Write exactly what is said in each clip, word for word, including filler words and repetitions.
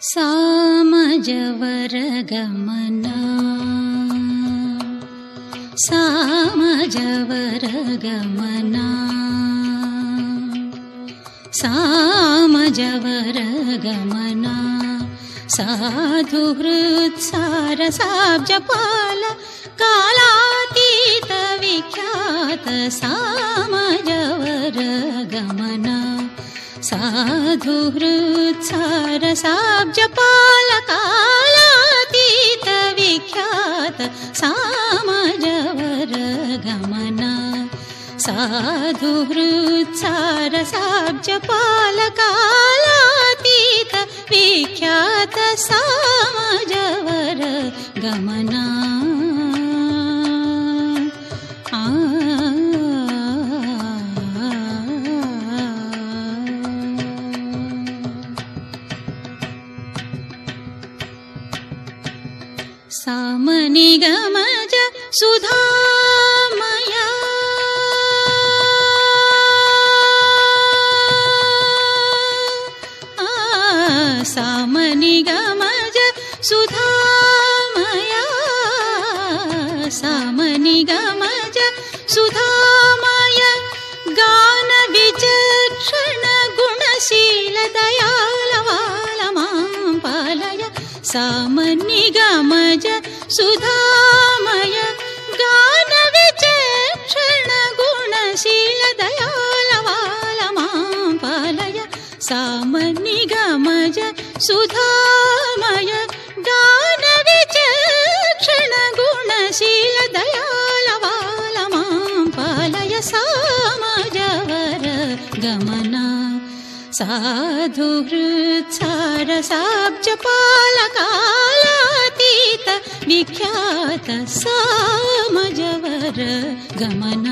ಸಾಮಜವರ ಗಮನ ಸಾಮಜವರ ಗಮನ ಸಾಮಜವರ ಗಮನ ಸಾಧು ಹೃತ್ಸಾರ ಸಾಬ್ಜಪಾಲ ಕಾಲಾತೀತ ವಿಖ್ಯಾತ ಸಾಮಜವರ ಗಮನ ಸಾಧು ಹೃತ್ಸಾರ ಸಾಬ್ಜಪಾಲ ಕಾಲಾತೀತ ವಿಖ್ಯಾತ ಸಾಮಜವರ ಗಮನ ಸಾಧು ಹೃತ್ಸಾರ ಸಾಬ್ಜಪಾಲ ಕಾಲಾತೀತ ವಿಖ್ಯಾತ ಸಾಮಜವರ ಗಮನ ಆ ಸಾಮನಿಗಮಜ ಸುಧಾಮಯ ಸಾಮನಿಗಮಜ ಸುಧಾಮಯ ಸಾಮನಿಗಮಜ ಸುಧಾಮಯ ಗಾನ ವಿಚಕ್ಷಣ ಗುಣಶೀಲ ದಯಾಲವಾಲ ಮಾಂ ಪಾಲಯ ಸಾಮನಿಗಮಜ ಸುಧಾಮಯ ಗಾನ ವಿಚಕ್ಷಣ ಗುಣಶೀಲ ದಯಾಲವಾಲ ಮಾಂ ಪಾಲಯ ಸಾಮನಿಗಮಜ ಸುಧಾಮಯ ಗಾನ ವಿಚಕ್ಷಣ ಗುಣಶೀಲ ದಯಾಲವಾಲ ಮಾಂ ಪಾಲಯ ಸಾಮಜವರ ಗಮನ ಸಾಧು ಹೃತ್ಸಾರ ಸಾಬ್ಜಪಾಲ ಕಾಲಾತೀತ ವಿಖ್ಯಾತ ಸಾಮಜವರ ಗಮನ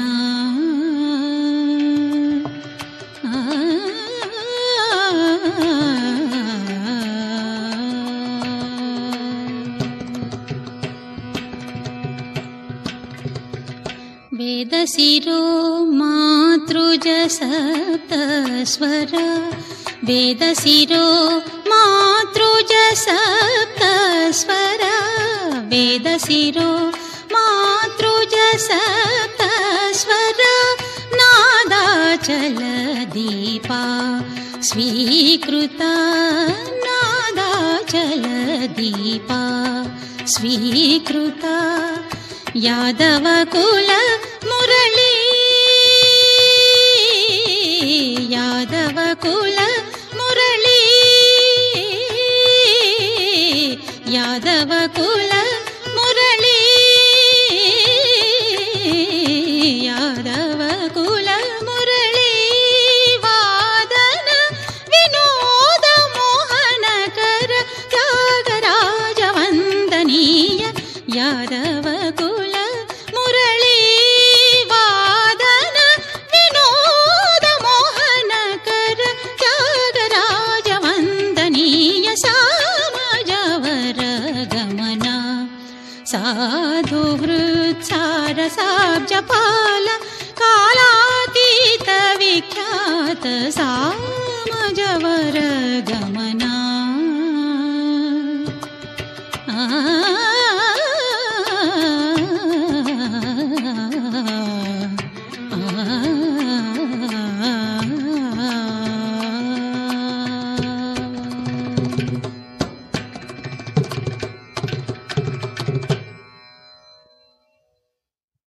ವೇದಸಿರೋ ಮಾತೃಜ ಸಪ್ತಸ್ವರ ವೇದಸಿರೋ ಮಾತೃಜ ಸಪ್ತಸ್ವರ ವೇದಸಿರೋ ಮಾತೃಜ ಸಪ್ತಸ್ವರ ನಾದಾಚಲ ದೀಪ ಸ್ವೀಕೃತ ನಾದಾಚಲ ದೀಪ ಸ್ವೀಕೃತ ಯಾದವ ಕುಲ ಮುರಳಿ ಯಾದವ ಕುಲ ಮುರಳಿ ಯಾದವ ಕುಲ ಮುರಳಿ ಯಾದವ ಕುಲ ಮುರಳಿ ವಾದನ ವಿನೋದ ಮೋಹನಕರ ತ್ಯಾಗರಾಜ ವಂದನೀಯ ಯಾದವ ಕುಲ ಮುರಳಿ ವಾದನ ವಿನೋದ ಮೋಹನಕರ ತ್ಯಾಗರಾಜ ವಂದನೀಯ ಸಾಮಜವರ ಗಮನ ಸಾಧು ಹೃತ್ಸಾರ ಸಾಬ್ಜಪಾಲ ಕಾಲಾತೀತ ವಿಖ್ಯಾತ ಸಾಮಜವರ ಗಮನ ಆ Thank you.